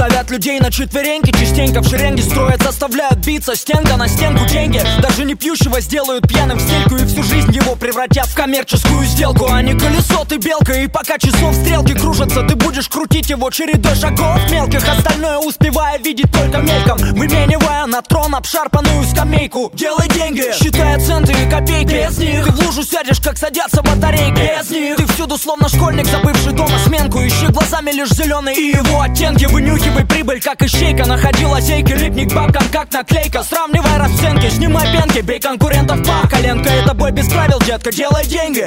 Ставят людей на четвереньки, частенько в шеренге строят, заставляют биться стенка на стенку деньги. Даже не пьющего сделают пьяным в стельку, и всю жизнь его превратят в коммерческую сделку. А не колесо, ты белка, и пока часов стрелки кружатся, ты будешь крутить его чередой шагов мелких, остальное успевая видеть только мельком, выменивая на трон обшарпанную скамейку. Делай деньги, считая центы и копейки. Без них ты в лужу сядешь, как садятся батарейки. Без них ты всюду словно школьник, забывший дома сменку. Ищи глазами лишь зеленый и его оттенки. Вынюхивай прибыль, как ищейка. Находи лазейки, липни к бабкам, как наклейка. Сравнивай расценки, снимай пенки, бей конкурентов по коленка. Это бой без правил, детка, делай деньги.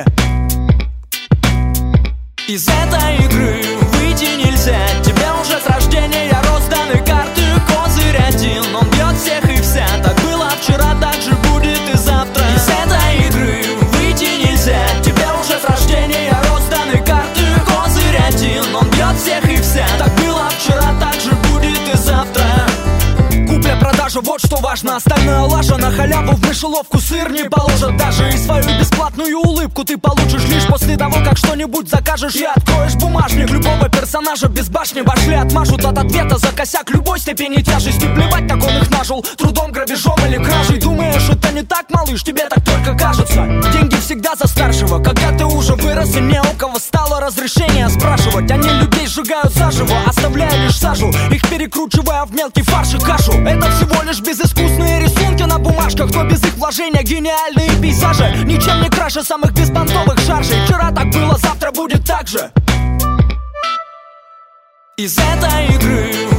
Из этой игры выйти нельзя. Тебе уже с рождения розданы карты. Козырь один, он бьет всех и вся. Так было вчера, так же будет и завтра. Из этой игры выйти нельзя. Тебе уже с рождения розданы карты. Козырь один, он бьет всех и вся. Так было вчера, так же будет и завтра. Купля-продажа, вот что важно. Остальное лажа, на халяву в мышеловку сыр не положат даже. И свою бесплатную улыбку ты получишь лишь после того, как что-нибудь закажешь и откроешь бумажник. Любого персонажа без башни башли отмажут от ответа за косяк любой степени тяжести. Плевать, как он их нажил, трудом, грабежом или кражей. Думаешь, это не так, малыш, тебе так только кажется. Деньги всегда за старшего. Когда ты уже вырос и не у кого стало разрешение спрашивать. Они людей сжигают заживо, оставляя лишь сажу, их перекручивая в мелкий фарш и кашу. Это всего лишь безыскусные рисунки на бумажках, но без их вложения гениальные пейзажи. Ничем не краше самых беспонтовых шаржей. Вчера так было, завтра будет так же. Из этой игры